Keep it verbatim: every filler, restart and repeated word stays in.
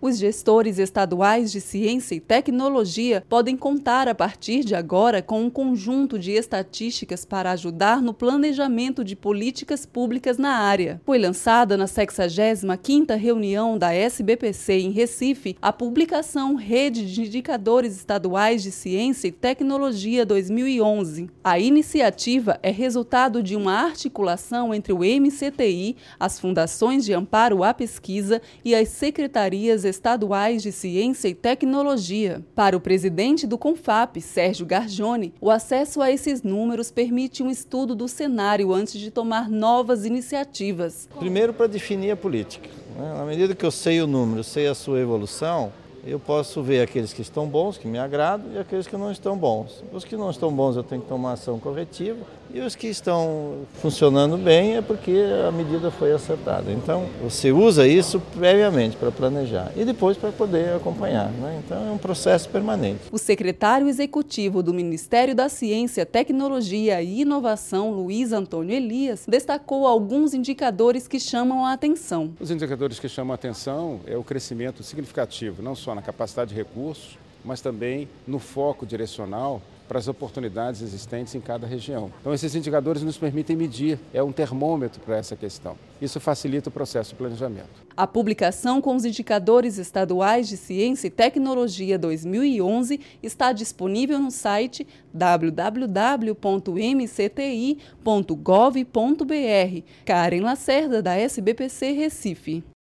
Os gestores estaduais de ciência e tecnologia podem contar a partir de agora com um conjunto de estatísticas para ajudar no planejamento de políticas públicas na área. Foi lançada na sexagésima quinta reunião da S B P C em Recife a publicação Rede de Indicadores Estaduais de Ciência e Tecnologia dois mil e onze. A iniciativa é resultado de uma articulação entre o M C T I, as fundações de amparo à pesquisa e as secretarias estaduais de ciência e tecnologia. Para o presidente do CONFAP, Sérgio Gargione, o acesso a esses números permite um estudo do cenário antes de tomar novas iniciativas. Primeiro, para definir a política. Né? Na medida que eu sei o número, sei a sua evolução, eu posso ver aqueles que estão bons, que me agradam, e aqueles que não estão bons. Os que não estão bons eu tenho que tomar ação corretiva, e os que estão funcionando bem é porque a medida foi acertada. Então, você usa isso previamente para planejar e depois para poder acompanhar. Né? Então, é um processo permanente. O secretário executivo do Ministério da Ciência, Tecnologia e Inovação, Luiz Antônio Elias, destacou alguns indicadores que chamam a atenção. Os indicadores que chamam a atenção é o crescimento significativo, não só na capacidade de recursos, mas também no foco direcional para as oportunidades existentes em cada região. Então, esses indicadores nos permitem medir, é um termômetro para essa questão. Isso facilita o processo de planejamento. A publicação com os indicadores estaduais de ciência e tecnologia dois mil e onze está disponível no site w w w ponto m c t i ponto gov ponto b r. Karen Lacerda, da S B P C Recife.